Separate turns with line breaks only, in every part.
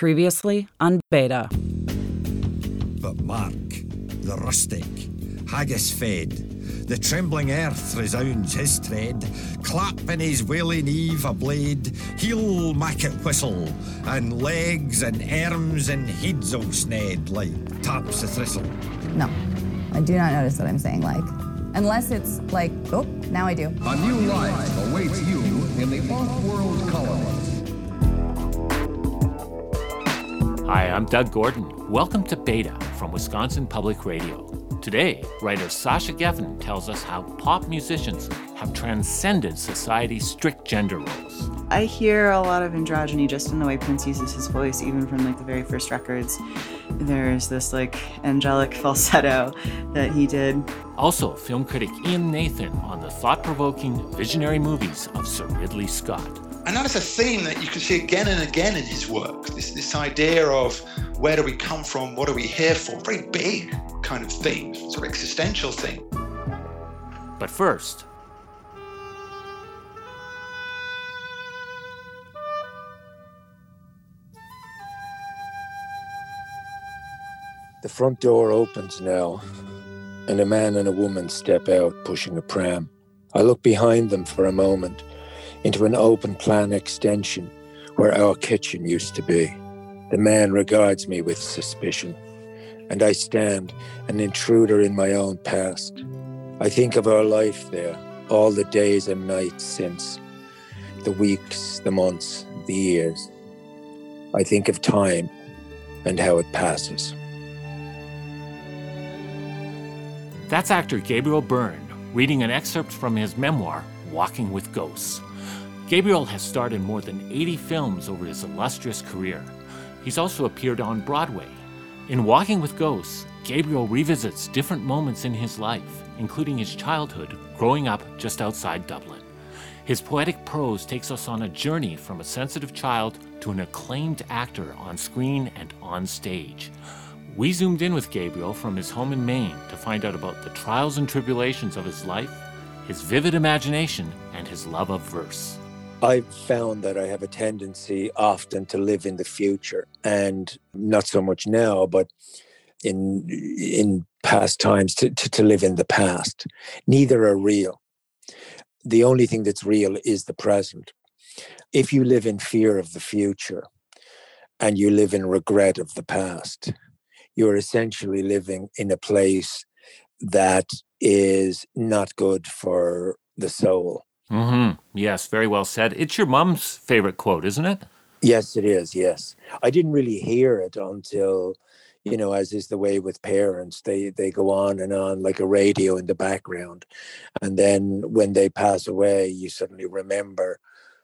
Previously on Beta.
But Mark, the rustic, haggis fed, the trembling earth resounds his tread, clap in his wailing eve a blade, heel macket whistle, and legs and arms and heads all sned like taps the thistle.
No, I do not notice that I'm saying like. Unless it's like, oh, now I do.
A new life awaits you in the off-world colony.
Hi, I'm Doug Gordon. Welcome to Beta from Wisconsin Public Radio. Today, writer Sasha Geffen tells us how pop musicians have transcended society's strict gender roles.
I hear a lot of androgyny just in the way Prince uses his voice, even from the very first records. There's this angelic falsetto that he did.
Also, film critic Ian Nathan on the thought-provoking visionary movies of Sir Ridley Scott.
And that is a theme that you can see again and again in his work. This idea of where do we come from, what are we here for? Very big kind of theme, sort of existential theme.
But first,
the front door opens now, and a man and a woman step out pushing a pram. I look behind them for a moment, into an open-plan extension where our kitchen used to be. The man regards me with suspicion, and I stand, an intruder in my own past. I think of our life there, all the days and nights since, the weeks, the months, the years. I think of time and how it passes.
That's actor Gabriel Byrne reading an excerpt from his memoir, Walking with Ghosts. Gabriel has starred in more than 80 films over his illustrious career. He's also appeared on Broadway. In Walking with Ghosts, Gabriel revisits different moments in his life, including his childhood growing up just outside Dublin. His poetic prose takes us on a journey from a sensitive child to an acclaimed actor on screen and on stage. We zoomed in with Gabriel from his home in Maine to find out about the trials and tribulations of his life, his vivid imagination, and his love of verse.
I've found that I have a tendency often to live in the future, and not so much now, but in past times to live in the past. Neither are real. The only thing that's real is the present. If you live in fear of the future and you live in regret of the past, you're essentially living in a place that is not good for the soul.
Mm-hmm. Yes, very well said. It's your mom's favorite quote, isn't it?
Yes, it is, yes. I didn't really hear it until, as is the way with parents, they go on and on like a radio in the background. And then when they pass away, you suddenly remember,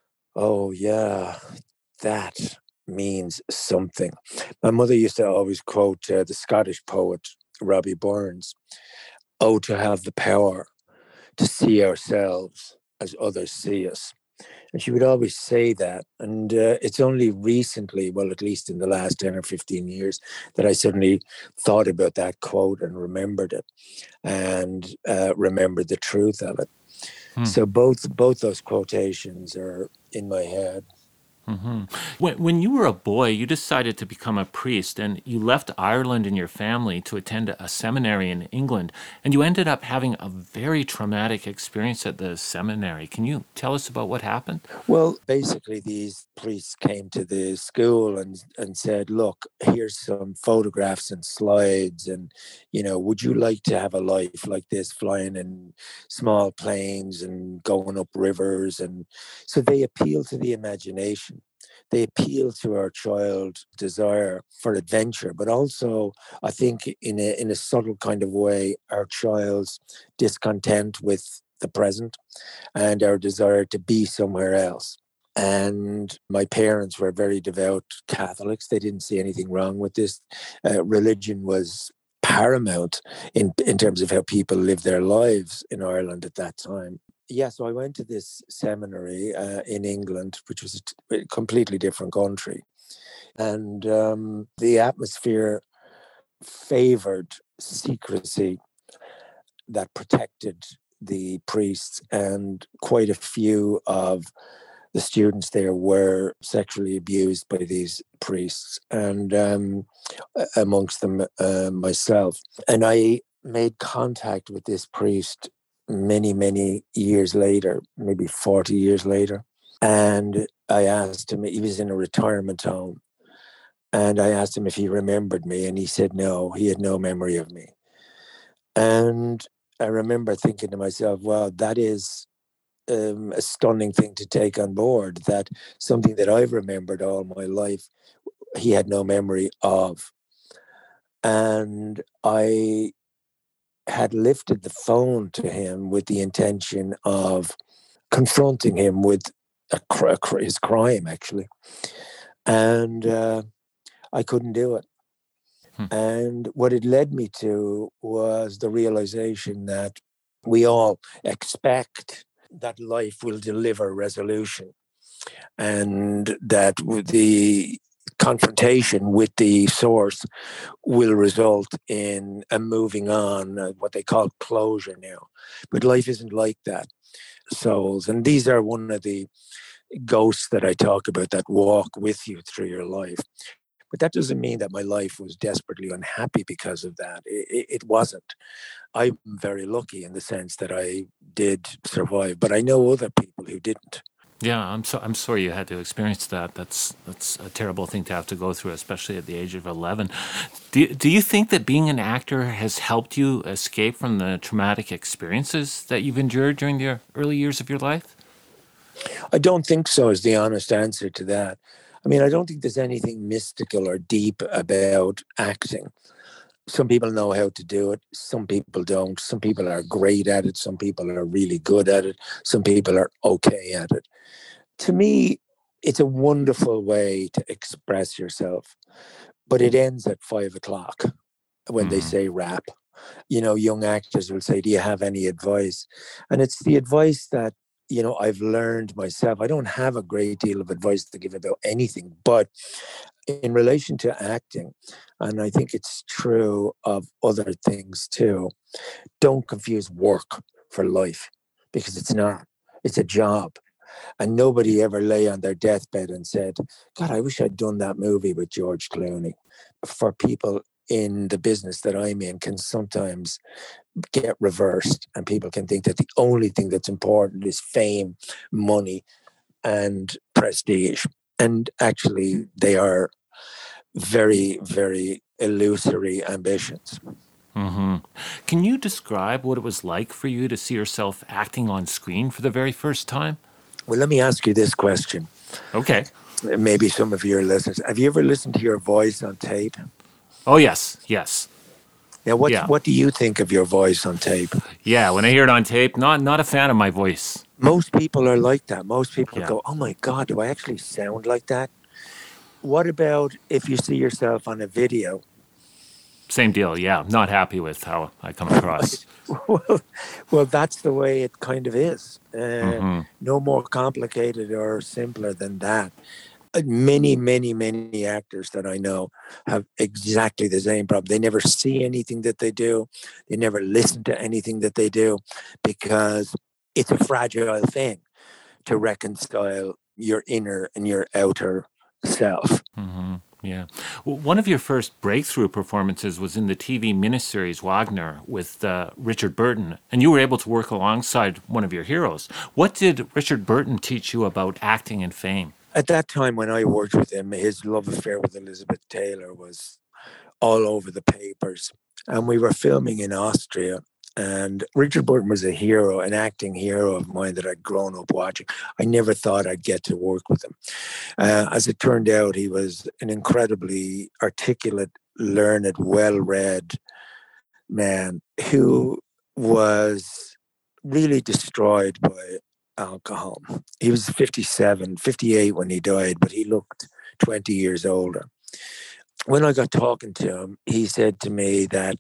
oh yeah, that means something. My mother used to always quote the Scottish poet Robbie Burns, "Oh, to have the power to see ourselves as others see us." And she would always say that. And it's only recently, well, at least in the last 10 or 15 years, that I suddenly thought about that quote and remembered it and remembered the truth of it. So both those quotations are in my head.
Mm-hmm. When you were a boy, you decided to become a priest, and you left Ireland and your family to attend a seminary in England, and you ended up having a very traumatic experience at the seminary. Can you tell us about what happened?
Well, basically, these priests came to the school and said, look, here's some photographs and slides, and, would you like to have a life like this, flying in small planes and going up rivers? And so they appeal to the imagination. They appeal to our child's desire for adventure, but also, I think, in a subtle kind of way, our child's discontent with the present and our desire to be somewhere else. And my parents were very devout Catholics. They didn't see anything wrong with this. Religion was paramount in terms of how people live their lives in Ireland at that time. Yeah, so I went to this seminary in England, which was a completely different country. And the atmosphere favored secrecy that protected the priests, and quite a few of the students there were sexually abused by these priests, and amongst them myself. And I made contact with this priest many, many years later, maybe 40 years later. And I asked him, he was in a retirement home. And I asked him if he remembered me, and he said no, he had no memory of me. And I remember thinking to myself, wow, that is a stunning thing to take on board, that something that I've remembered all my life, he had no memory of. And I had lifted the phone to him with the intention of confronting him with his crime, actually. And I couldn't do it. And what it led me to was the realization that we all expect that life will deliver resolution, and that the confrontation with the source will result in a moving on, what they call closure now. But life isn't like that. Souls, and these are one of the ghosts that I talk about that walk with you through your life. But that doesn't mean that my life was desperately unhappy because of that. It wasn't. I'm very lucky in the sense that I did survive, but I know other people who didn't.
Yeah, I'm sorry you had to experience that. That's a terrible thing to have to go through, especially at the age of 11. Do you think that being an actor has helped you escape from the traumatic experiences that you've endured during the early years of your life?
I don't think so, is the honest answer to that. I mean, I don't think there's anything mystical or deep about acting. Some people know how to do it. Some people don't. Some people are great at it. Some people are really good at it. Some people are okay at it. To me, it's a wonderful way to express yourself, but it ends at 5:00 when they say wrap. You know, young actors will say, do you have any advice? And it's the advice that, you know, I've learned myself. I don't have a great deal of advice to give about anything, but in relation to acting, and I think it's true of other things too, don't confuse work for life, because it's not. It's a job. And nobody ever lay on their deathbed and said, God, I wish I'd done that movie with George Clooney. For people in the business that I'm in can sometimes get reversed, and people can think that the only thing that's important is fame, money, and prestige. And actually, they are very, very illusory ambitions.
Mm-hmm. Can you describe what it was like for you to see yourself acting on screen for the very first time?
Well, let me ask you this question.
Okay.
Maybe some of your listeners, have you ever listened to your voice on tape?
Oh, yes.
Now, what do you think of your voice on tape?
Yeah, when I hear it on tape, not a fan of my voice.
Most people are like that. Most people go, oh my God, do I actually sound like that? What about if you see yourself on a video?
Same deal, yeah. Not happy with how I come across.
Well, that's the way it kind of is. No more complicated or simpler than that. Many, many, many actors that I know have exactly the same problem. They never see anything that they do. They never listen to anything that they do, because it's a fragile thing to reconcile your inner and your outer self.
Mm-hmm. Yeah. Well, one of your first breakthrough performances was in the TV miniseries Wagner with Richard Burton, and you were able to work alongside one of your heroes. What did Richard Burton teach you about acting and fame?
At that time when I worked with him, his love affair with Elizabeth Taylor was all over the papers. And we were filming in Austria. And Richard Burton was a hero, an acting hero of mine that I'd grown up watching. I never thought I'd get to work with him. As it turned out, he was an incredibly articulate, learned, well-read man who was really destroyed by alcohol. He was 58 when he died, but he looked 20 years older. When I got talking to him, he said to me that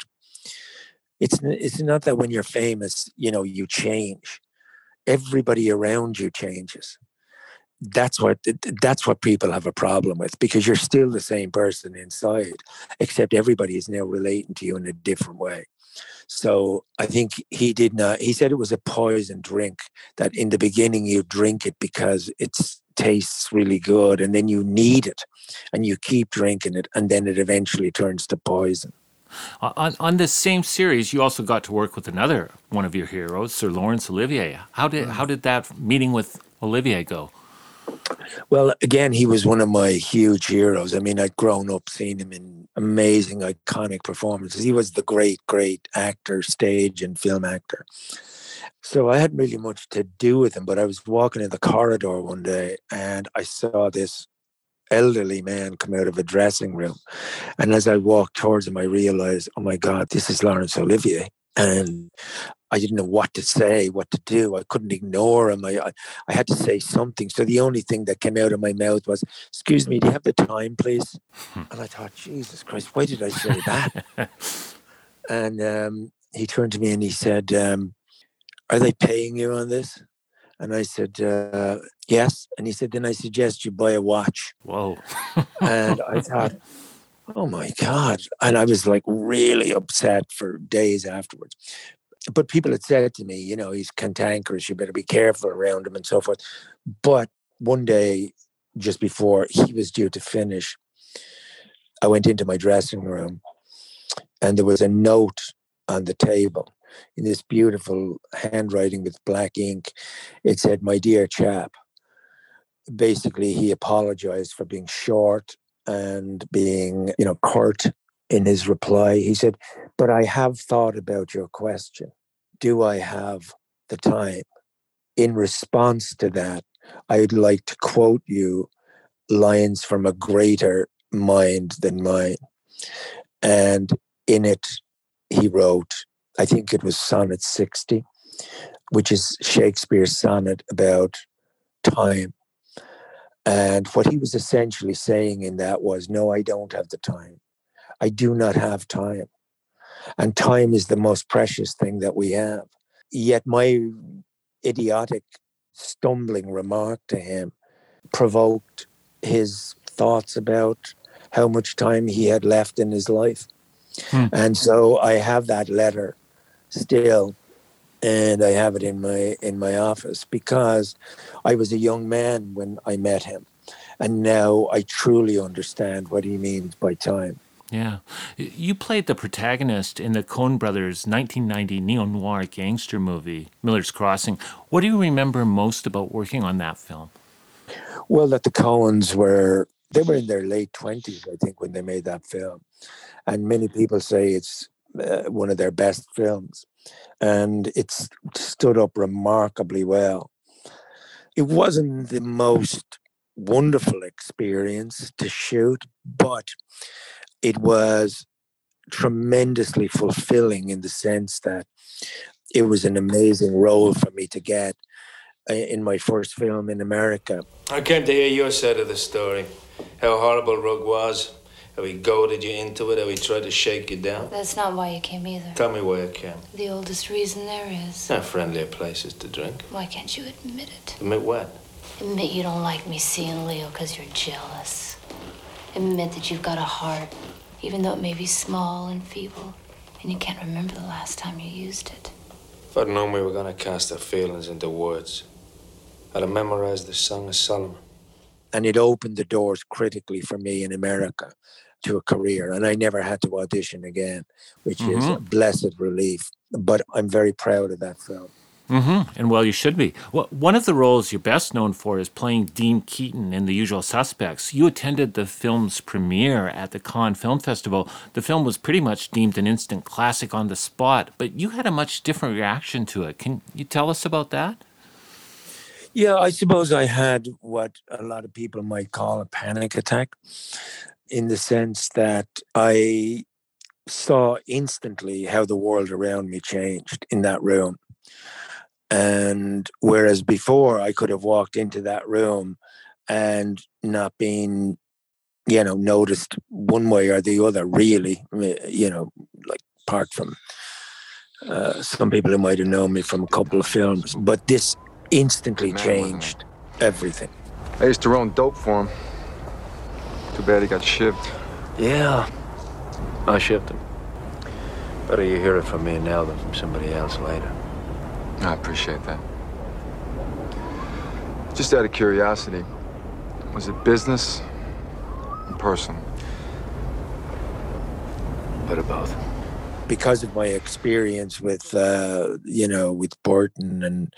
it's not that when you're famous, you know, you change. Everybody around you changes. that's what people have a problem with, because you're still the same person inside, except everybody is now relating to you in a different way. So I think he said it was a poison drink, that in the beginning you drink it because it tastes really good, and then you need it and you keep drinking it, and then it eventually turns to poison.
On this same series, you also got to work with another one of your heroes, Sir Laurence Olivier. How did that meeting with Olivier go?
Well, again, he was one of my huge heroes. I mean, I'd grown up seeing him in amazing, iconic performances. He was the great, great actor, stage and film actor. So I hadn't really much to do with him, but I was walking in the corridor one day and I saw this elderly man come out of a dressing room. And as I walked towards him, I realized, oh my God, this is Laurence Olivier. And I didn't know what to say, what to do. I couldn't ignore him. I had to say something. So the only thing that came out of my mouth was, excuse me, do you have the time, please? And I thought, Jesus Christ, why did I say that? And he turned to me and he said, are they paying you on this? And I said, yes. And he said, then I suggest you buy a watch.
Whoa.
And I thought, oh my God. And I was like really upset for days afterwards. But people had said to me, you know, he's cantankerous, you better be careful around him and so forth. But one day, just before he was due to finish, I went into my dressing room and there was a note on the table in this beautiful handwriting with black ink. It said, my dear chap. Basically, he apologized for being short and being, you know, curt in his reply. He said, but I have thought about your question. Do I have the time? In response to that, I'd like to quote you lines from a greater mind than mine. And in it, he wrote, I think it was Sonnet 60, which is Shakespeare's sonnet about time. And what he was essentially saying in that was, no, I don't have the time. I do not have time. And time is the most precious thing that we have. Yet my idiotic, stumbling remark to him provoked his thoughts about how much time he had left in his life. And so I have that letter still, and I have it in my office, because I was a young man when I met him. And now I truly understand what he means by time.
Yeah. You played the protagonist in the Coen brothers' 1990 neo-noir gangster movie, Miller's Crossing. What do you remember most about working on that film?
Well, that the Coens were in their late 20s, I think, when they made that film. And many people say it's one of their best films. And it's stood up remarkably well. It wasn't the most wonderful experience to shoot, but it was tremendously fulfilling in the sense that it was an amazing role for me to get in my first film in America.
I came to hear your side of the story. How horrible Rugg was, how he goaded you into it, how he tried to shake you down.
That's not why you came either.
Tell me why I came.
The oldest reason there is.
Not friendlier places to drink.
Why can't you admit it?
Admit what?
Admit you don't like me seeing Leo because you're jealous. Admit that you've got a heart, even though it may be small and feeble, and you can't remember the last time you used it.
If I'd known we were going to cast our feelings into words, I'd have memorized the Song of Solomon.
And it opened the doors critically for me in America to a career. And I never had to audition again, which is a blessed relief. But I'm very proud of that film.
And well, you should be. Well, one of the roles you're best known for is playing Dean Keaton in The Usual Suspects. You attended the film's premiere at the Cannes Film Festival. The film was pretty much deemed an instant classic on the spot, but you had a much different reaction to it. Can you tell us about that?
Yeah, I suppose I had what a lot of people might call a panic attack, in the sense that I saw instantly how the world around me changed in that room. And whereas before I could have walked into that room and not been, noticed one way or the other, really, like apart from some people who might have known me from a couple of films. But this instantly changed everything.
I used to run dope for him. Too bad he got shipped.
Yeah, I shipped him. Better you hear it from me now than from somebody else later.
I appreciate that. Just out of curiosity, was it business or personal?
Bit of both.
Because of my experience with, with Burton, and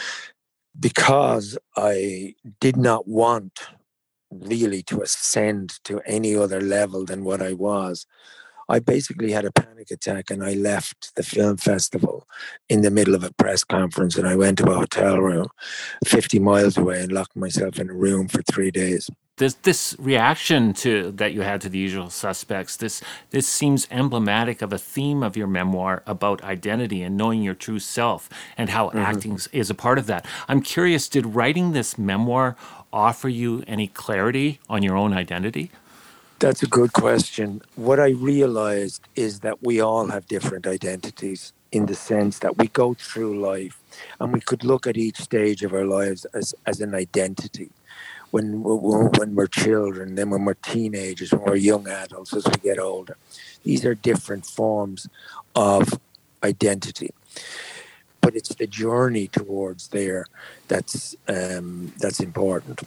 because I did not want really to ascend to any other level than what I was, I basically had a panic attack and I left the film festival in the middle of a press conference, and I went to a hotel room 50 miles away and locked myself in a room for 3 days.
This reaction that you had to The Usual Suspects, this seems emblematic of a theme of your memoir about identity and knowing your true self, and how acting is a part of that. I'm curious, did writing this memoir offer you any clarity on your own identity?
That's a good question. What I realized is that we all have different identities, in the sense that we go through life and we could look at each stage of our lives as an identity. When we're children, then when we're teenagers, when we're young adults, as we get older. These are different forms of identity. But it's the journey towards there that's important.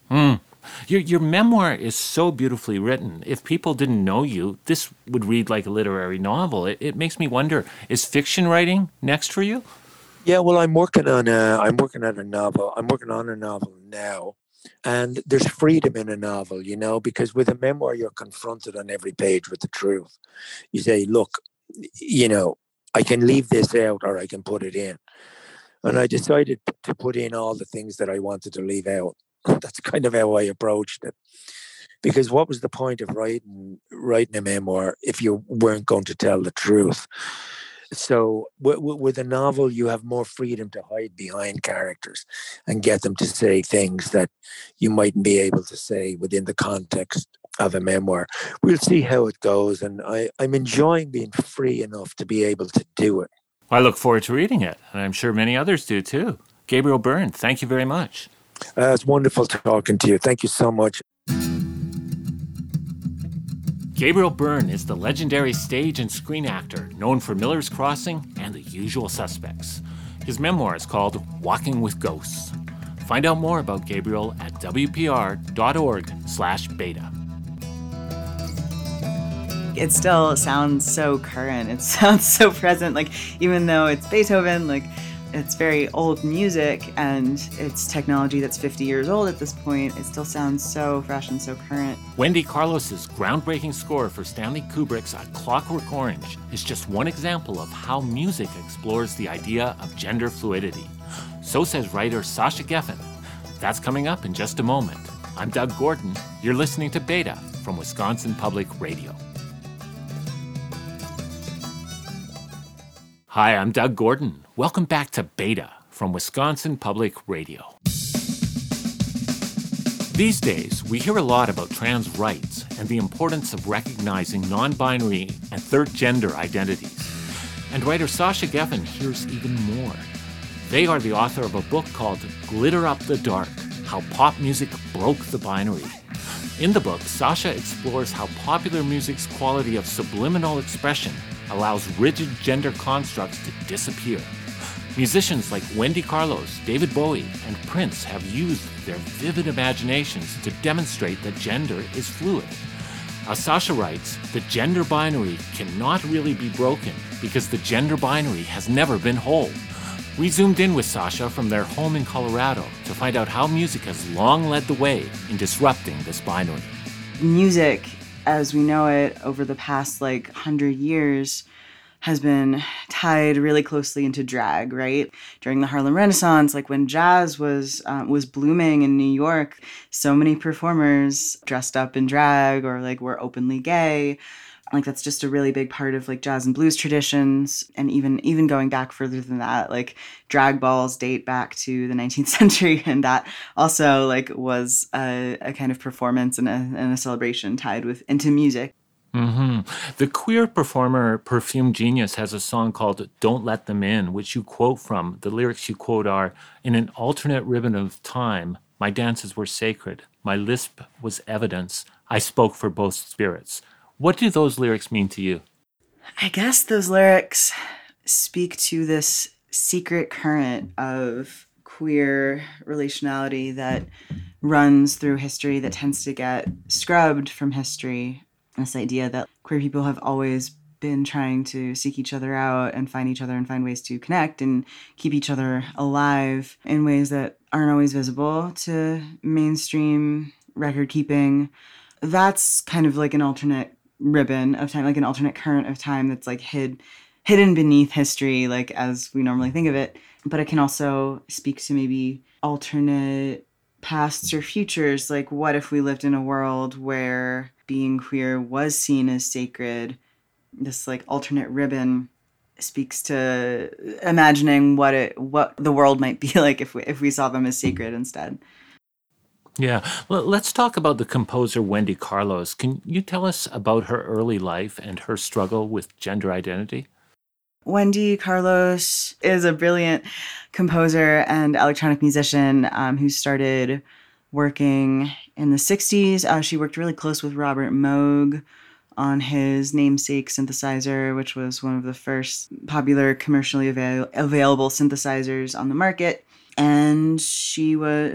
Your memoir is so beautifully written. If people didn't know you, this would read like a literary novel. It makes me wonder, is fiction writing next for you?
Yeah, well, I'm working on a novel. I'm working on a novel now. And there's freedom in a novel, because with a memoir, you're confronted on every page with the truth. You say, look, I can leave this out or I can put it in. And I decided to put in all the things that I wanted to leave out. That's kind of how I approached it. Because what was the point of writing a memoir if you weren't going to tell the truth? So with a novel, you have more freedom to hide behind characters and get them to say things that you mightn't be able to say within the context of a memoir. We'll see how it goes, and I'm enjoying being free enough to be able to do it.
I look forward to reading it, and I'm sure many others do too. Gabriel Byrne, thank you very much.
It's wonderful talking to you. Thank you so much.
Gabriel Byrne is the legendary stage and screen actor known for Miller's Crossing and The Usual Suspects. His memoir is called Walking with Ghosts. Find out more about Gabriel at wpr.org/beta.
It still sounds so current. It sounds so present. Like, even though it's Beethoven, like, it's very old music and it's technology that's 50 years old at this point, it still sounds so fresh and so current.
Wendy Carlos's groundbreaking score for Stanley Kubrick's A Clockwork Orange is just one example of how music explores the idea of gender fluidity. So says writer Sasha Geffen. That's coming up in just a moment. I'm Doug Gordon. You're listening to Beta from Wisconsin Public Radio. Hi, I'm Doug Gordon. Welcome back to Beta from Wisconsin Public Radio. These days, we hear a lot about trans rights and the importance of recognizing non-binary and third gender identities. And writer Sasha Geffen hears even more. They are the author of a book called Glitter Up the Dark: How Pop Music Broke the Binary. In the book, Sasha explores how popular music's quality of subliminal expression allows rigid gender constructs to disappear. Musicians like Wendy Carlos, David Bowie, and Prince have used their vivid imaginations to demonstrate that gender is fluid. As Sasha writes, the gender binary cannot really be broken because the gender binary has never been whole. We zoomed in with Sasha from their home in Colorado to find out how music has long led the way in disrupting this binary.
Music, as we know it over the past 100 years, has been tied really closely into drag, right? During the Harlem Renaissance, when jazz was blooming in New York, so many performers dressed up in drag or were openly gay. That's just a really big part of jazz and blues traditions. And even going back further than that, drag balls date back to the 19th century. And that also was a kind of performance and a celebration tied into music.
Mm-hmm. The queer performer Perfume Genius has a song called Don't Let Them In, which you quote from. The lyrics you quote are, "In an alternate ribbon of time, My dances were sacred. My lisp was evidence. I spoke for both spirits. What do those lyrics mean to you?
I guess those lyrics speak to this secret current of queer relationality that runs through history that tends to get scrubbed from history. This idea that queer people have always been trying to seek each other out and find each other and find ways to connect and keep each other alive in ways that aren't always visible to mainstream record keeping. That's kind of like an alternate ribbon of time, like an alternate current of time that's like hidden beneath history, like as we normally think of it. But it can also speak to maybe alternate pasts or futures. Like, what if we lived in a world where being queer was seen as sacred? This like alternate ribbon speaks to imagining what the world might be like if we saw them as sacred instead.
Yeah. Well, let's talk about the composer Wendy Carlos. Can you tell us about her early life and her struggle with gender identity?
Wendy Carlos is a brilliant composer and electronic musician who started working in the 60s. She worked really close with Robert Moog on his Namesake synthesizer, which was one of the first popular commercially available synthesizers on the market. And she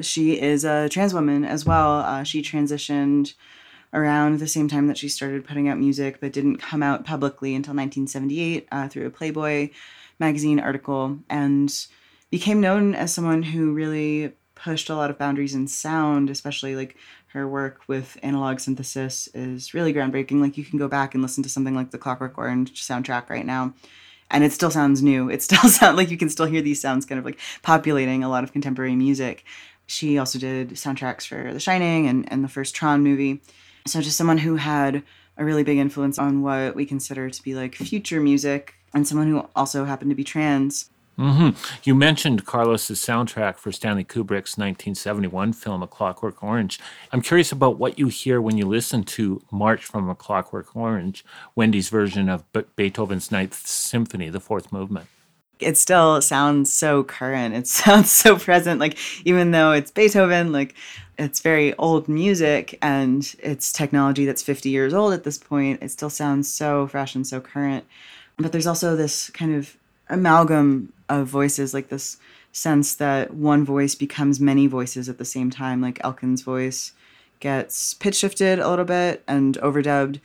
is a trans woman as well. She transitioned around the same time that she started putting out music, but didn't come out publicly until 1978 through a Playboy magazine article, and became known as someone who really pushed a lot of boundaries in sound, especially like her work with analog synthesis is really groundbreaking. Like, you can go back and listen to something like the Clockwork Orange soundtrack right now, and it still sounds new. It still sounds like you can still hear these sounds kind of like populating a lot of contemporary music. She also did soundtracks for The Shining and the first Tron movie. So just someone who had a really big influence on what we consider to be like future music, and someone who also happened to be trans.
Mm-hmm. You mentioned Carlos's soundtrack for Stanley Kubrick's 1971 film A Clockwork Orange. I'm curious about what you hear when you listen to March from A Clockwork Orange, Wendy's version of Beethoven's Ninth Symphony, the fourth movement.
It still sounds so current. It sounds so present. Like, even though it's Beethoven, like, it's very old music and it's technology that's 50 years old at this point, it still sounds so fresh and so current. But there's also this kind of amalgam of voices, like this sense that one voice becomes many voices at the same time. Like, Elkin's voice gets pitch shifted a little bit and overdubbed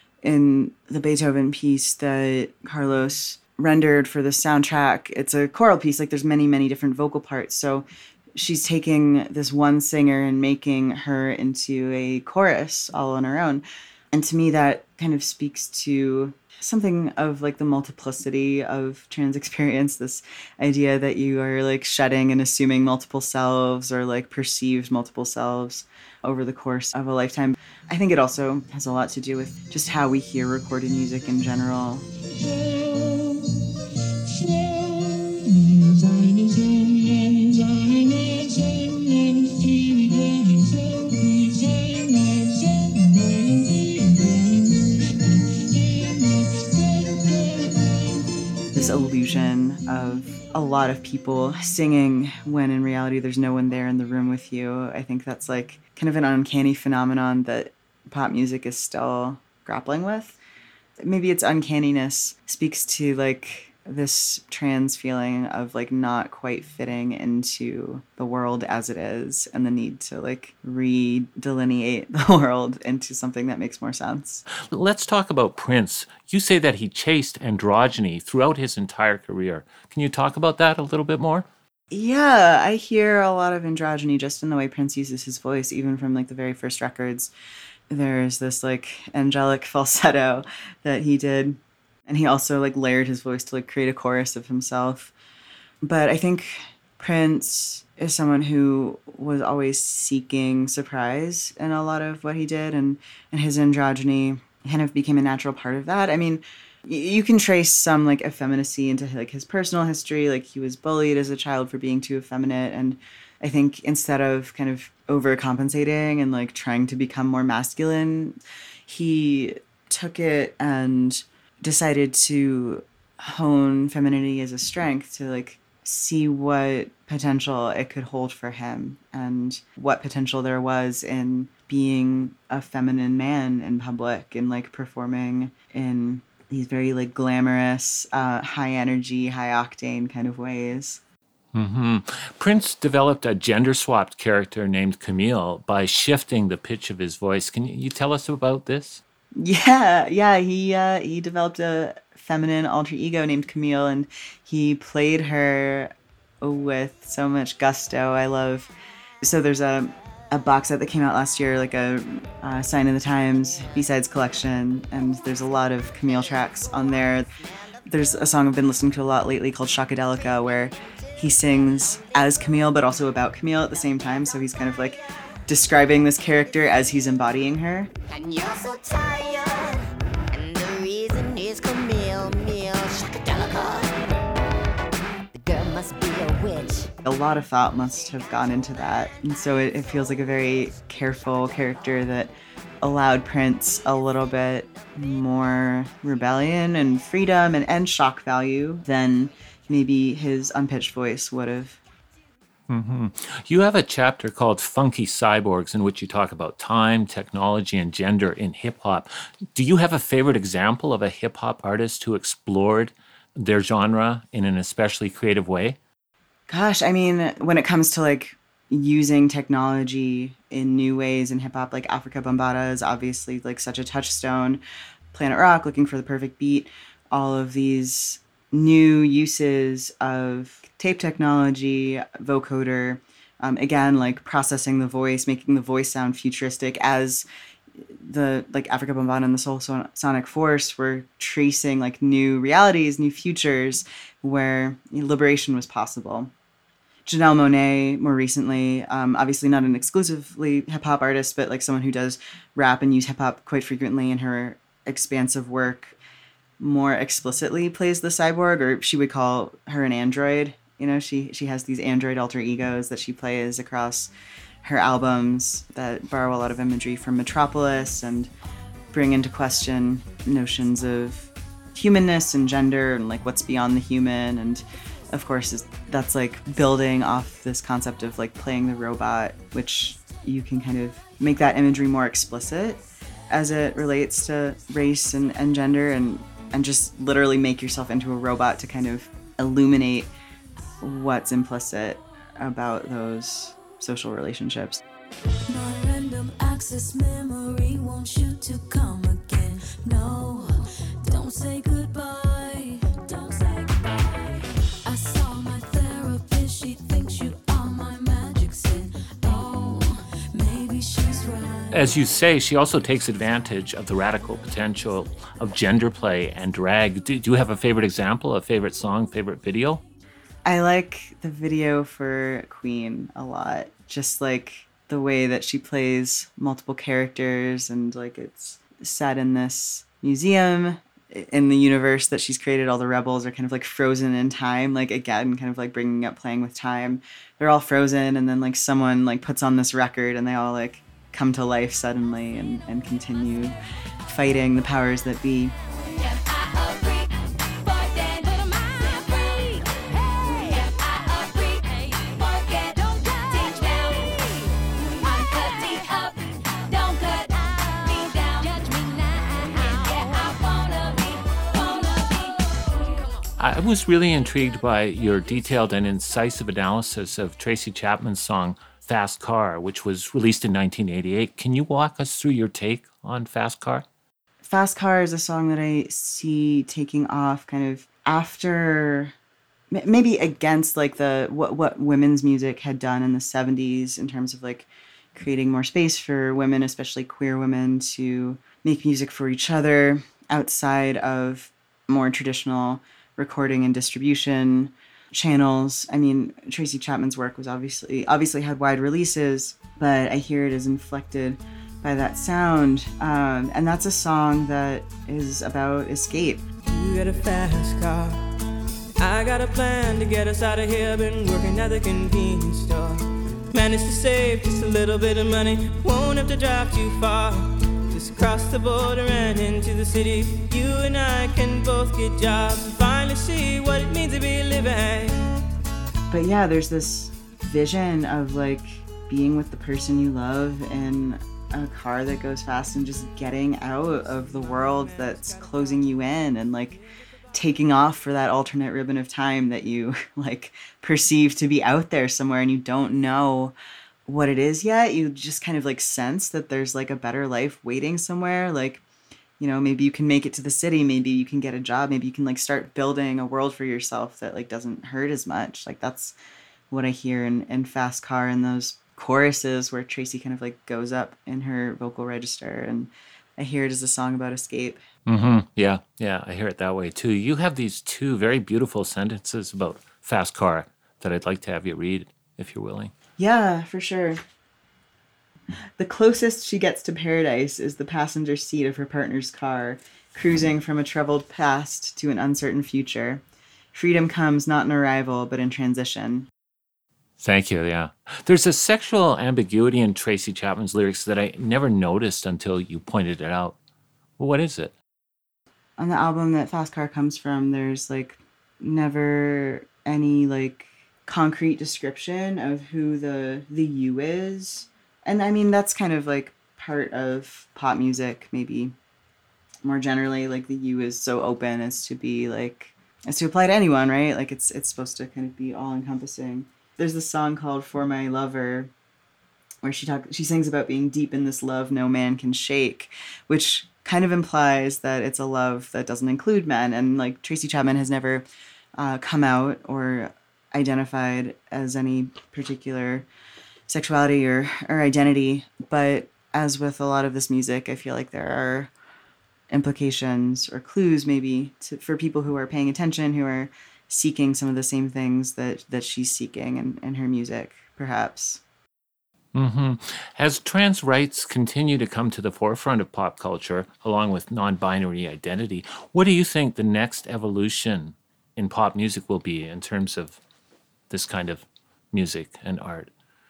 in the Beethoven piece that Carlos rendered for the soundtrack. It's a choral piece, like there's many, many different vocal parts. So she's taking this one singer and making her into a chorus all on her own. And to me, that kind of speaks to something of like the multiplicity of trans experience, this idea that you are like shedding and assuming multiple selves or like perceived multiple selves over the course of a lifetime. I think it also has a lot to do with just how we hear recorded music in general. This illusion of a lot of people singing when in reality there's no one there in the room with you. I think that's like kind of an uncanny phenomenon that pop music is still grappling with. Maybe its uncanniness speaks to like this trans feeling of like not quite fitting into the world as it is, and the need to like redelineate the world into something that makes more sense.
Let's talk about Prince. You say that he chased androgyny throughout his entire career. Can you talk about that a little bit more?
Yeah, I hear a lot of androgyny just in the way Prince uses his voice, even from like the very first records. There's this like angelic falsetto that he did. And he also like layered his voice to like create a chorus of himself. But I think Prince is someone who was always seeking surprise in a lot of what he did, and his androgyny kind of became a natural part of that. I mean, you can trace some like effeminacy into like his personal history. Like, he was bullied as a child for being too effeminate, and I think instead of kind of overcompensating and like trying to become more masculine, he took it and decided to hone femininity as a strength, to like see what potential it could hold for him and what potential there was in being a feminine man in public and like performing in these very like glamorous, high energy, high octane kind of ways.
Mm-hmm. Prince developed a gender-swapped character named Camille by shifting the pitch of his voice. Can you tell us about this?
Yeah. He developed a feminine alter ego named Camille, and he played her with so much gusto. I love. So there's a box set that came out last year, like a Sign of the Times B-sides collection, and there's a lot of Camille tracks on there. There's a song I've been listening to a lot lately called Shockadelica, where he sings as Camille but also about Camille at the same time. So he's kind of like describing this character as he's embodying her.
And you're so tired, and the reason is Camille, Shockadelica. The girl must be a witch.
A lot of thought must have gone into that. And so it feels like a very careful character that allowed Prince a little bit more rebellion and freedom and shock value than maybe his unpitched voice would have.
Mm-hmm. You have a chapter called Funky Cyborgs in which you talk about time, technology, and gender in hip-hop. Do you have a favorite example of a hip-hop artist who explored their genre in an especially creative way?
Gosh, I mean, when it comes to like using technology in new ways in hip-hop, like Afrika Bambaataa is obviously like such a touchstone. Planet Rock, Looking for the Perfect Beat, all of these new uses of tape technology, vocoder, again, like processing the voice, making the voice sound futuristic as the like Afrika Bambaataa and the Soul Sonic Force were tracing like new realities, new futures where liberation was possible. Janelle Monáe, more recently, obviously not an exclusively hip-hop artist, but like someone who does rap and use hip-hop quite frequently in her expansive work, more explicitly plays the cyborg, or she would call her an android. You know, she has these android alter egos that she plays across her albums that borrow a lot of imagery from Metropolis and bring into question notions of humanness and gender and like what's beyond the human. And of course, that's like building off this concept of like playing the robot, which you can kind of make that imagery more explicit as it relates to race and gender and just literally make yourself into a robot to kind of illuminate what's implicit about those social relationships.
My random access memory wants you to come again. No, don't say goodbye. Don't say goodbye. I saw my therapist, she thinks you are my magic sin. Oh, maybe she's right.
As you say, she also takes advantage of the radical potential of gender play and drag. Do you have a favorite example, a favorite song, favorite video?
I like the video for Queen a lot. Just like the way that she plays multiple characters and like it's set in this museum in the universe that she's created. All the rebels are kind of like frozen in time, like again, kind of like bringing up playing with time. They're all frozen and then like someone like puts on this record and they all like come to life suddenly and continue fighting the powers that be.
I was really intrigued by your detailed and incisive analysis of Tracy Chapman's song Fast Car, which was released in 1988. Can you walk us through your take on Fast Car?
Fast Car is a song that I see taking off kind of after, maybe against like what women's music had done in the 70s in terms of like creating more space for women, especially queer women, to make music for each other outside of more traditional recording and distribution channels. I mean, Tracy Chapman's work was obviously had wide releases, but I hear it is inflected by that sound. And that's a song that is about escape.
You got a fast car. I got a plan to get us out of here. Been working at the convenience store. Managed to save just a little bit of money. Won't have to drive too far. Just cross the border and into the city. You and I can both get jobs and finally see what it means to be living.
But yeah, there's this vision of like being with the person you love in a car that goes fast and just getting out of the world that's closing you in and like taking off for that alternate ribbon of time that you like perceive to be out there somewhere and you don't know what it is yet. You just kind of like sense that there's like a better life waiting somewhere. Like, you know, maybe you can make it to the city, maybe you can get a job, maybe you can like start building a world for yourself that like doesn't hurt as much. Like that's what I hear in Fast Car and those choruses where Tracy kind of like goes up in her vocal register, and I hear it as a song about escape.
Mm-hmm. Yeah, I hear it that way too. You have these two very beautiful sentences about Fast Car that I'd like to have you read if you're willing.
Yeah, for sure. The closest she gets to paradise is the passenger seat of her partner's car, cruising from a troubled past to an uncertain future. Freedom comes not in arrival, but in transition.
Thank you, yeah. There's a sexual ambiguity in Tracy Chapman's lyrics that I never noticed until you pointed it out. Well, what is it?
On the album that Fast Car comes from, there's like never any like concrete description of who the you is. And I mean, that's kind of like part of pop music, maybe more generally, like the you is so open as to be like, as to apply to anyone, right? Like it's supposed to kind of be all encompassing. There's this song called For My Lover where she sings about being deep in this love no man can shake, which kind of implies that it's a love that doesn't include men. And like Tracy Chapman has never come out or identified as any particular sexuality or identity. But as with a lot of this music, I feel like there are implications or clues maybe for people who are paying attention, who are seeking some of the same things that she's seeking in her music, perhaps.
Mm-hmm. As trans rights continue to come to the forefront of pop culture, along with non-binary identity, what do you think the next evolution in pop music will be in terms of this kind of music and art?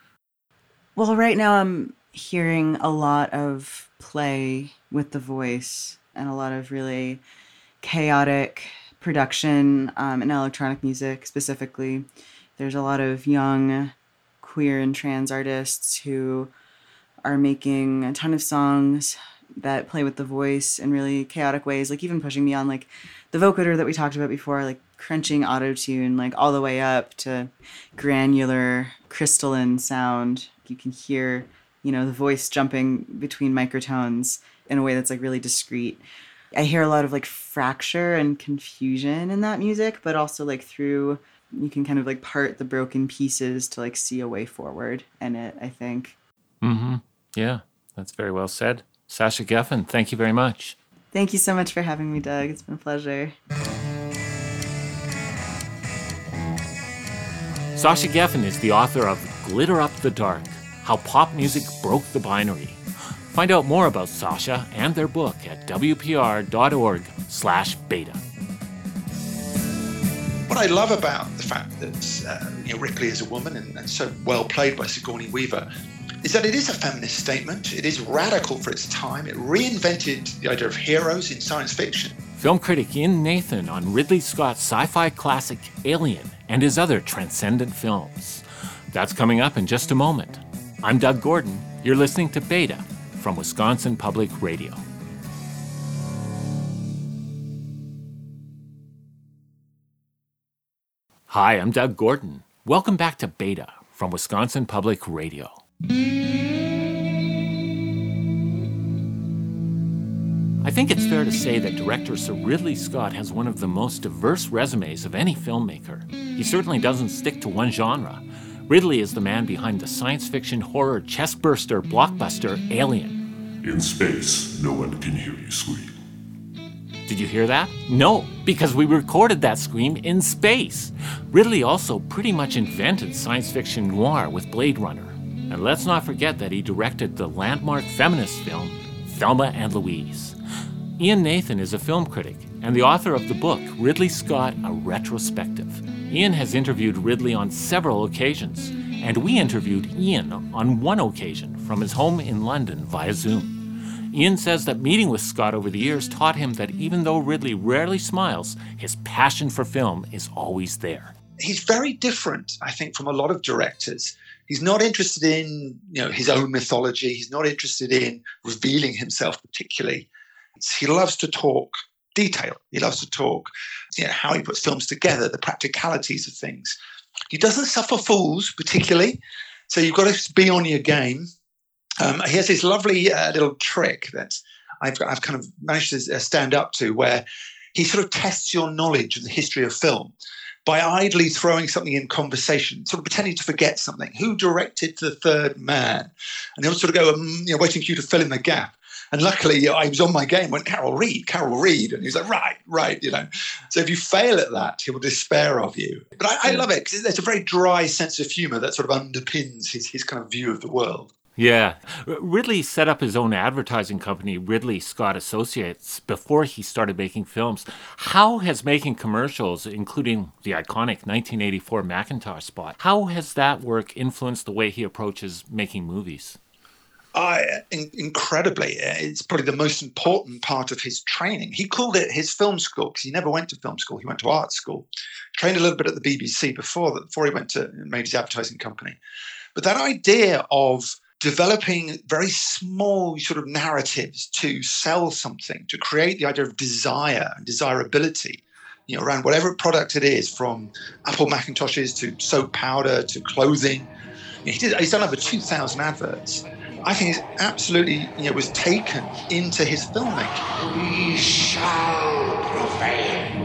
Well, right now I'm hearing a lot of play with the voice and a lot of really chaotic production in electronic music specifically. There's a lot of young queer and trans artists who are making a ton of songs that play with the voice in really chaotic ways, like even pushing beyond like the vocoder that we talked about before, like crunching auto-tune like all the way up to granular crystalline sound. You can hear, you know, the voice jumping between microtones in a way that's like really discreet. I hear a lot of like fracture and confusion in that music, but also like you can kind of like part the broken pieces to like see a way forward in it, I think.
Mm-hmm. Yeah, that's very well said. Sasha Geffen, thank you very much.
Thank you so much for having me, Doug. It's been a pleasure.
Sasha Geffen is the author of Glitter Up the Dark, How Pop Music Broke the Binary. Find out more about Sasha and their book at wpr.org/beta.
What I love about the fact that Ripley is a woman and so well played by Sigourney Weaver is that it is a feminist statement. It is radical for its time. It reinvented the idea of heroes in science fiction.
Film critic Ian Nathan on Ridley Scott's sci-fi classic Alien and his other transcendent films. That's coming up in just a moment. I'm Doug Gordon. You're listening to Beta from Wisconsin Public Radio. Hi, I'm Doug Gordon. Welcome back to Beta from Wisconsin Public Radio. I think it's fair to say that director Sir Ridley Scott has one of the most diverse resumes of any filmmaker. He certainly doesn't stick to one genre. Ridley is the man behind the science fiction horror chestburster blockbuster Alien.
In space, no one can hear you scream.
Did you hear that? No, because we recorded that scream in space. Ridley also pretty much invented science fiction noir with Blade Runner. And let's not forget that he directed the landmark feminist film, Thelma and Louise. Ian Nathan is a film critic and the author of the book, Ridley Scott, A Retrospective. Ian has interviewed Ridley on several occasions, and we interviewed Ian on one occasion from his home in London via Zoom. Ian says that meeting with Scott over the years taught him that even though Ridley rarely smiles, his passion for film is always there.
he's very different, I think, from a lot of directors. He's not interested in, his own mythology. He's not interested in revealing himself particularly. He loves to talk detail. He loves to talk, how he puts films together, the practicalities of things. He doesn't suffer fools particularly, so you've got to be on your game. He has this lovely little trick that I've kind of managed to stand up to, where he sort of tests your knowledge of the history of film by idly throwing something in conversation, sort of pretending to forget something. Who directed The Third Man? And he'll sort of go, waiting for you to fill in the gap. And luckily, I was on my game, went, Carol Reed. And he's like, right. So if you fail at that, he will despair of you. But I love it, because there's a very dry sense of humor that sort of underpins his kind of view of the world.
Yeah. Ridley set up his own advertising company, Ridley Scott Associates, before he started making films. How has making commercials, including the iconic 1984 Macintosh spot, how has that work influenced the way he approaches making movies?
Incredibly. It's probably the most important part of his training. He called it his film school, because he never went to film school. He went to art school. Trained a little bit at the BBC before he went to made his advertising company. But that idea of developing very small sort of narratives to sell something, to create the idea of desire and desirability, around whatever product it is, from Apple Macintoshes to soap powder to clothing. He's done over 2,000 adverts. I think it's absolutely, was taken into his filmmaking.
We shall prevail.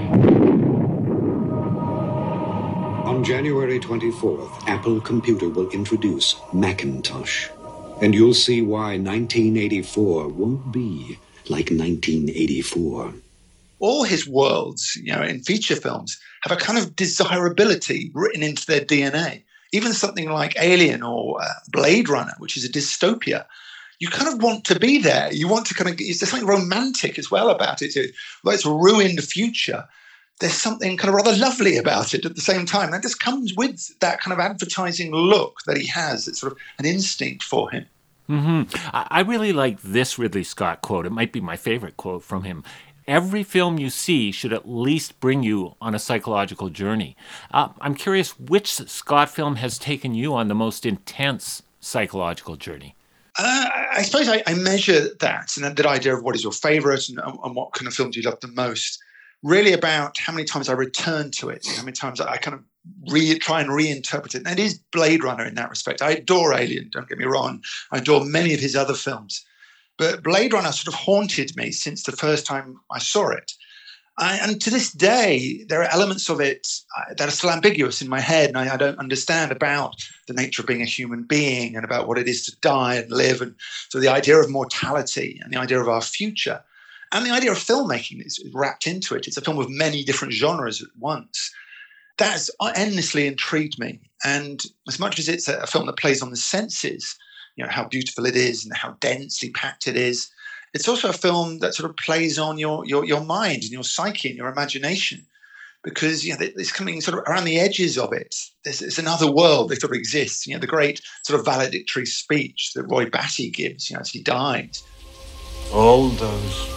On January 24th, Apple Computer will introduce Macintosh. And you'll see why 1984 won't be like 1984.
All his worlds, in feature films, have a kind of desirability written into their DNA. Even something like Alien or Blade Runner, which is a dystopia, you kind of want to be there. You want to there's something romantic as well about it. Like it's a ruined future. There's something kind of rather lovely about it at the same time. That just comes with that kind of advertising look that he has. It's sort of an instinct for him.
Mm-hmm. I really like this Ridley Scott quote. It might be my favorite quote from him. Every film you see should at least bring you on a psychological journey. I'm curious, which Scott film has taken you on the most intense psychological journey?
I suppose I measure that, and that idea of what is your favorite and what kind of film do you love the most, really about how many times I return to it, how many times I kind of try and reinterpret it. And it is Blade Runner in that respect. I adore Alien, don't get me wrong. I adore many of his other films. But Blade Runner sort of haunted me since the first time I saw it. And to this day, there are elements of it that are still ambiguous in my head, and I don't understand about the nature of being a human being and about what it is to die and live. And so the idea of mortality and the idea of our future and the idea of filmmaking is wrapped into it. It's a film with many different genres at once. That's endlessly intrigued me. And as much as it's a film that plays on the senses, how beautiful it is and how densely packed it is, it's also a film that sort of plays on your mind and your psyche and your imagination, because there's coming sort of around the edges of it. There's another world that sort of exists. The great sort of valedictory speech that Roy Batty gives, as he died.
All those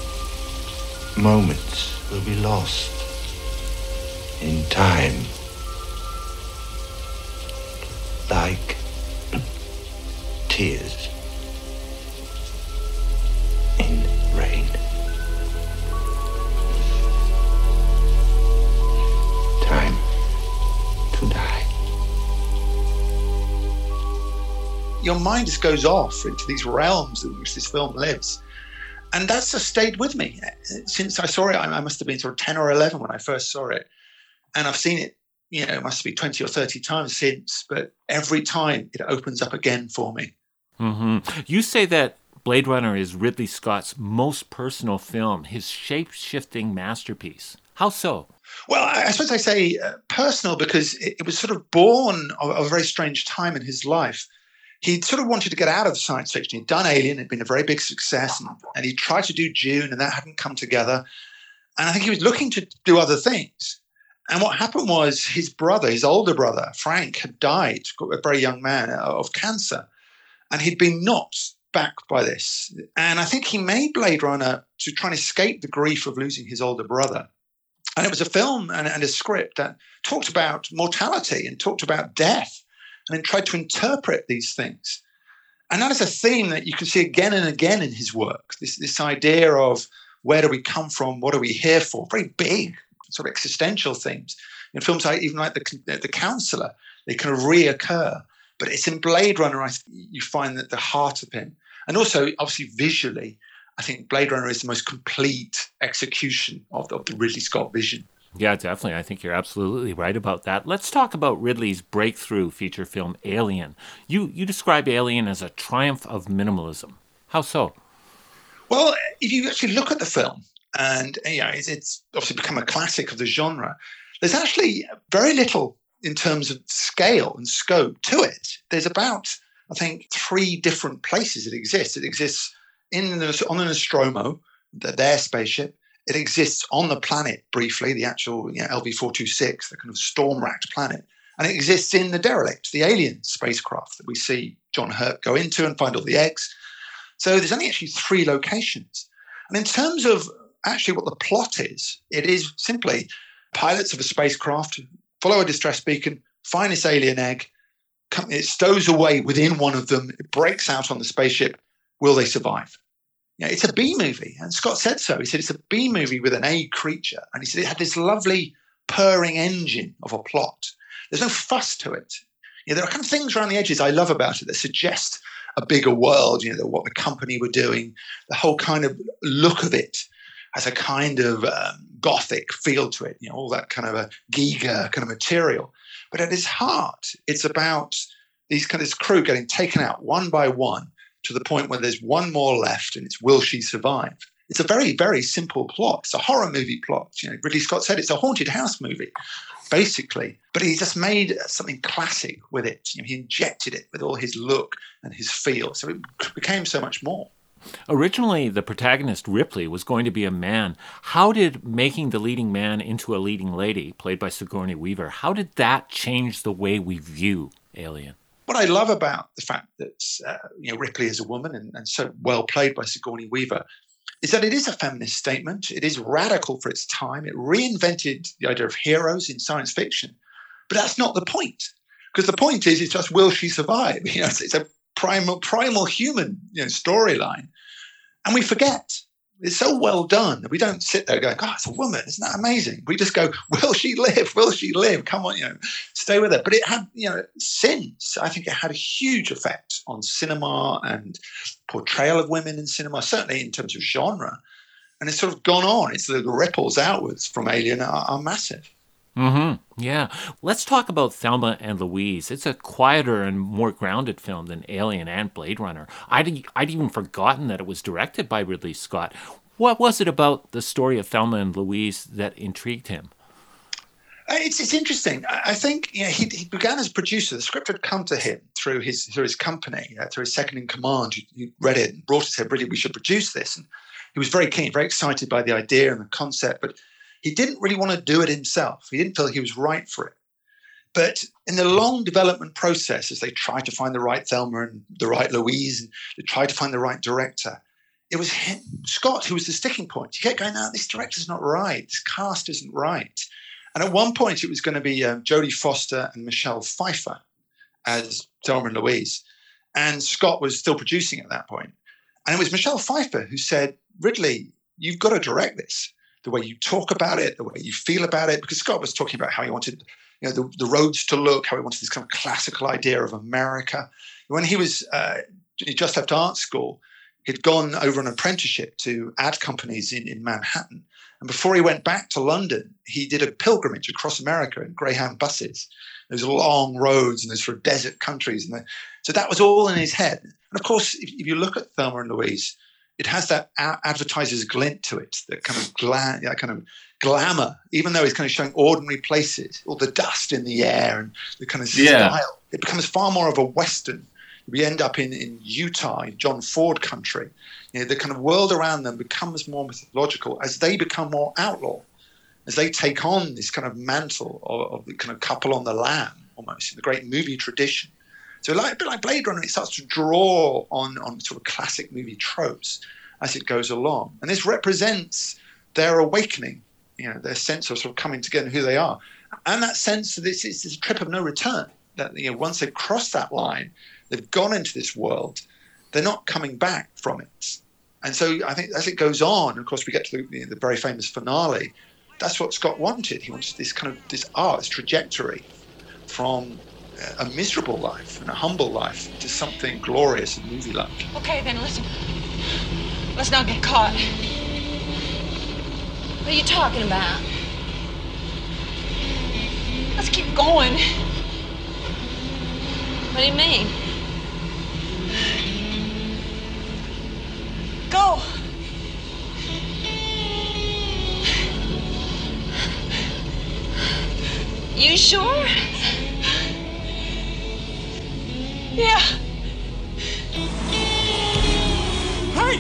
moments will be lost in time, like tears in rain. Time to die.
Your mind just goes off into these realms in which this film lives. And that's just stayed with me since I saw it. I must have been sort of 10 or 11 when I first saw it. And I've seen it, it must be 20 or 30 times since. But every time it opens up again for me.
Mm-hmm. You say that Blade Runner is Ridley Scott's most personal film, his shape-shifting masterpiece. How so?
Well, I suppose I say personal because it was sort of born of a very strange time in his life. He'd sort of wanted to get out of science fiction. He'd done Alien, it'd been a very big success, and he tried to do Dune, and that hadn't come together. And I think he was looking to do other things. And what happened was his brother, his older brother, Frank, had died, a very young man, of cancer. And he'd been knocked back by this. And I think he made Blade Runner to try and escape the grief of losing his older brother. And it was a film and a script that talked about mortality and talked about death and then tried to interpret these things. And that is a theme that you can see again and again in his work, this idea of where do we come from, what are we here for, very big sort of existential themes. In films like even like The Counselor, they kind of reoccur. But it's in Blade Runner, you find that the heart of him. And also, obviously, visually, I think Blade Runner is the most complete execution of the Ridley Scott vision.
Yeah, definitely. I think you're absolutely right about that. Let's talk about Ridley's breakthrough feature film, Alien. You describe Alien as a triumph of minimalism. How so?
Well, if you actually look at the film, and it's obviously become a classic of the genre, there's actually very little in terms of scale and scope to it. There's about, I think, 3 different places it exists. It exists on the Nostromo, their spaceship. It exists on the planet briefly, the actual LV-426, the kind of storm-racked planet. And it exists in the derelict, the alien spacecraft that we see John Hurt go into and find all the eggs. So there's only actually 3 locations. And in terms of actually what the plot is, it is simply pilots of a spacecraft follow a distress beacon, find this alien egg, it stows away within one of them, it breaks out on the spaceship. Will they survive? It's a B movie, and Scott said so. He said it's a B movie with an A creature, and he said it had this lovely purring engine of a plot. There's no fuss to it. There are kind of things around the edges I love about it that suggest a bigger world. What the company were doing, the whole kind of look of it has a kind of gothic feel to it. All that kind of a Giger kind of material. But at its heart, it's about this crew getting taken out one by one, to the point where there's one more left, and it's will she survive? It's a very, very simple plot. It's a horror movie plot. Ridley Scott said it's a haunted house movie, basically. But he just made something classic with it. He injected it with all his look and his feel. So it became so much more.
Originally, the protagonist, Ripley, was going to be a man. How did making the leading man into a leading lady, played by Sigourney Weaver, how did that change the way we view Alien?
What I love about the fact that Ripley is a woman and so well played by Sigourney Weaver is that it is a feminist statement. It is radical for its time. It reinvented the idea of heroes in science fiction. But that's not the point. Because the point is, it's just, will she survive? It's a primal human storyline. And we forget. It's so well done that we don't sit there going, God, it's a woman. Isn't that amazing? We just go, will she live? Will she live? Come on, stay with her. But it had, since, I think it had a huge effect on cinema and portrayal of women in cinema, certainly in terms of genre. And it's sort of gone on. It's the ripples outwards from Alien are massive.
Mm-hmm. Yeah. Let's talk about Thelma and Louise. It's a quieter and more grounded film than Alien and Blade Runner. I'd even forgotten that it was directed by Ridley Scott. What was it about the story of Thelma and Louise that intrigued him?
It's interesting. I think he began as a producer. The script had come to him through his company, through his second in command, who read it and brought it, said, really, we should produce this. And he was very keen, very excited by the idea and the concept, but he didn't really want to do it himself. He didn't feel he was right for it. But in the long development process, as they tried to find the right Thelma and the right Louise, and they tried to find the right director, it was him, Scott, who was the sticking point. He kept going, no, this director's not right. This cast isn't right. And at one point, it was going to be Jodie Foster and Michelle Pfeiffer as Thelma and Louise. And Scott was still producing at that point. And it was Michelle Pfeiffer who said, Ridley, you've got to direct this. The way you talk about it, the way you feel about it, because Scott was talking about how he wanted, the roads to look, how he wanted this kind of classical idea of America. When he was, he just left art school, he'd gone over an apprenticeship to ad companies in Manhattan. And before he went back to London, he did a pilgrimage across America in Greyhound buses. Those long roads and those sort of desert countries. So that was all in his head. And of course, if you look at Thelma and Louise, it has that advertiser's glint to it, that kind of glamour, even though it's kind of showing ordinary places, all the dust in the air and the kind of style. It becomes far more of a Western. We end up in Utah, in John Ford country. The kind of world around them becomes more mythological as they become more outlaw, as they take on this kind of mantle of the kind of couple on the lam, almost, in the great movie tradition. So a bit like Blade Runner, it starts to draw on sort of classic movie tropes as it goes along. And this represents their awakening, their sense of sort of coming together, who they are, and that sense that this is a trip of no return. That once they've crossed that line, they've gone into this world, they're not coming back from it. And so I think as it goes on, of course, we get to the very famous finale. That's what Scott wanted. He wanted this this trajectory from a miserable life and a humble life to something glorious and movie-like.
Okay, then listen. Let's not get caught. What are you talking about? Let's keep going. What do you mean? Go. You sure? Yeah.
Hey!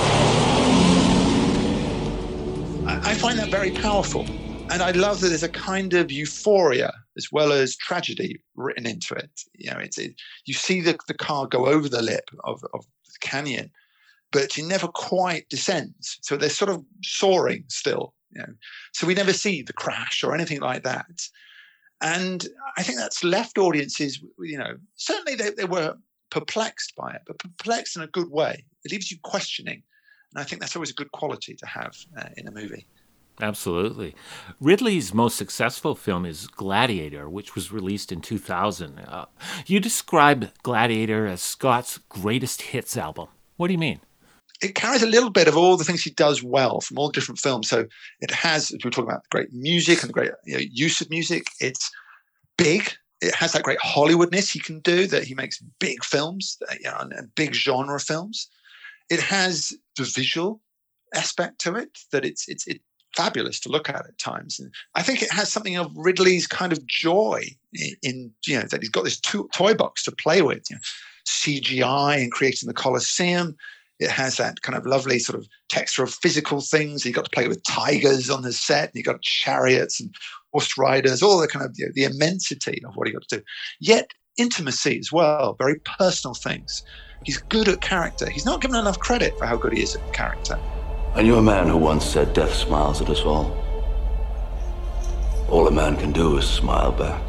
I find that very powerful. And I love that there's a kind of euphoria as well as tragedy written into it. You see the car go over the lip of the canyon, but it never quite descends. So they're sort of soaring still. So we never see the crash or anything like that. And I think that's left audiences, certainly they were perplexed by it, but perplexed in a good way. It leaves you questioning. And I think that's always a good quality to have in a movie.
Absolutely. Ridley's most successful film is Gladiator, which was released in 2000. You describe Gladiator as Scott's greatest hits album. What do you mean?
It carries a little bit of all the things he does well from all different films. So it has, as we were talking about, great music and the great use of music. It's big. It has that great Hollywoodness he can do, that he makes big films, and big genre films. It has the visual aspect to it, that it's fabulous to look at times. And I think it has something of Ridley's kind of joy in that he's got this toy box to play with, CGI and creating the Colosseum. It has that kind of lovely sort of texture of physical things. He got to play with tigers on the set, and he got chariots and horse riders, all the kind of the immensity of what he got to do. Yet intimacy as well, very personal things. He's good at character. He's not given enough credit for how good he is at character.
I knew a man who once said death smiles at us all. All a man can do is smile back.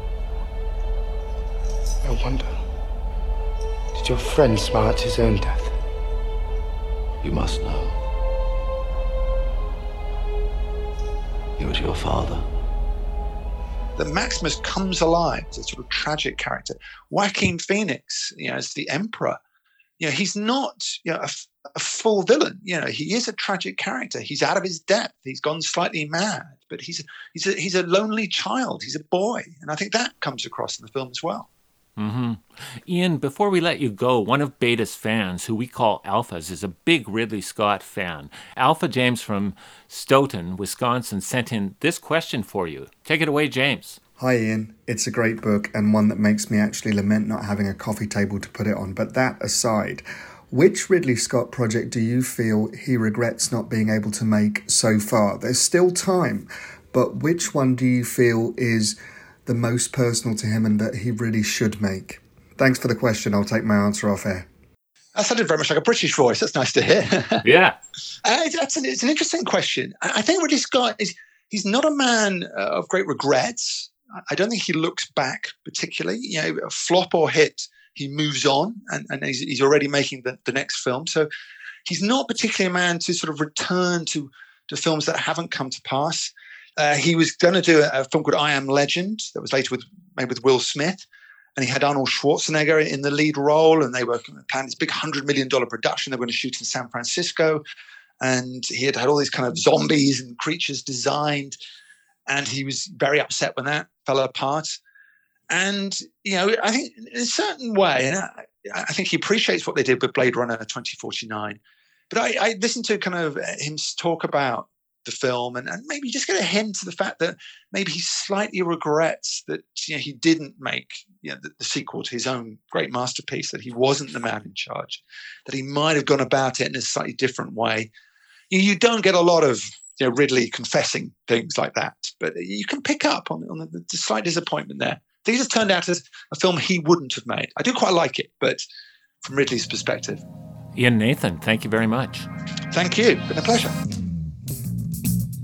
I wonder, did your friend smile at his own death?
You must know. He was your father.
That Maximus comes alive as a sort of tragic character. Joaquin Phoenix, as the Emperor, he's not a full villain. He is a tragic character. He's out of his depth. He's gone slightly mad, but he's a lonely child. He's a boy, and I think that comes across in the film as well.
Mm-hmm. Ian, before we let you go, one of Beta's fans, who we call Alphas, is a big Ridley Scott fan. Alpha James from Stoughton, Wisconsin, sent in this question for you. Take it away, James.
Hi, Ian. It's a great book and one that makes me actually lament not having a coffee table to put it on. But that aside, which Ridley Scott project do you feel he regrets not being able to make so far? There's still time, but which one do you feel is the most personal to him and that he really should make? Thanks for the question. I'll take my answer off air.
That sounded very much like a British voice. That's nice to hear.
Yeah.
It's an interesting question. I think Ridley Scott he's not a man of great regrets. I don't think he looks back particularly. A flop or hit, he moves on and he's already making the next film. So he's not particularly a man to sort of return to films that haven't come to pass. He was going to do a film called I Am Legend that was later made with Will Smith, and he had Arnold Schwarzenegger in the lead role, and they were planning this big $100 million production. They were going to shoot in San Francisco, and he had all these kind of zombies and creatures designed, and he was very upset when that fell apart. And, I think in a certain way, and I think he appreciates what they did with Blade Runner 2049, but I listened to kind of him talk about the film and maybe just get a hint to the fact that maybe he slightly regrets that he didn't make the sequel to his own great masterpiece, that he wasn't the man in charge, that he might have gone about it in a slightly different way. You don't get a lot of Ridley confessing things like that, but you can pick up on the slight disappointment there. These have turned out as a film he wouldn't have made. I do quite like it, but from Ridley's perspective.
Ian Nathan, thank you very much.
Thank you. Been a pleasure.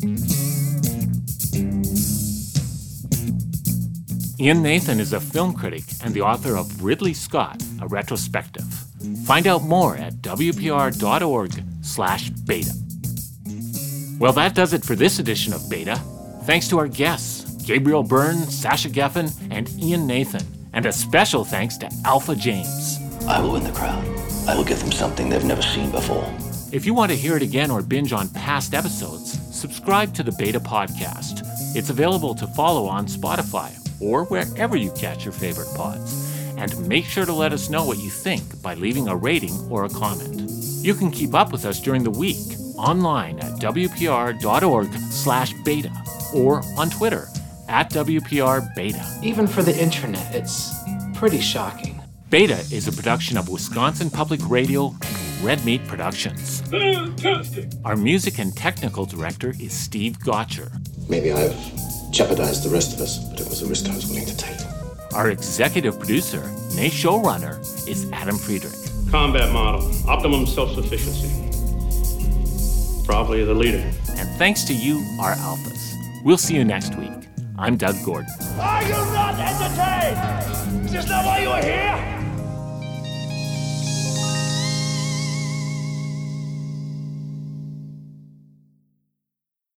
Ian Nathan is a film critic and the author of Ridley Scott, A Retrospective. Find out more at wpr.org/beta. Well, that does it for this edition of Beta. Thanks to our guests, Gabriel Byrne, Sasha Geffen, and Ian Nathan. And a special thanks to Alpha James.
I will win the crowd. I will give them something they've never seen before.
If you want to hear it again or binge on past episodes, subscribe to the Beta Podcast. It's available to follow on Spotify or wherever you catch your favorite pods. And make sure to let us know what you think by leaving a rating or a comment. You can keep up with us during the week online at wpr.org/beta or on Twitter @WPRBeta.
Even for the internet, it's pretty shocking.
Beta is a production of Wisconsin Public Radio and Red Meat Productions. Fantastic! Our music and technical director is Steve Gotcher.
Maybe I've jeopardized the rest of us, but it was a risk I was willing to take.
Our executive producer, nay showrunner, is Adam Friedrich.
Combat model, optimum self-sufficiency. Probably the leader.
And thanks to you, our alphas. We'll see you next week. I'm Doug Gordon.
Are you not entertained? Is this not why you are here?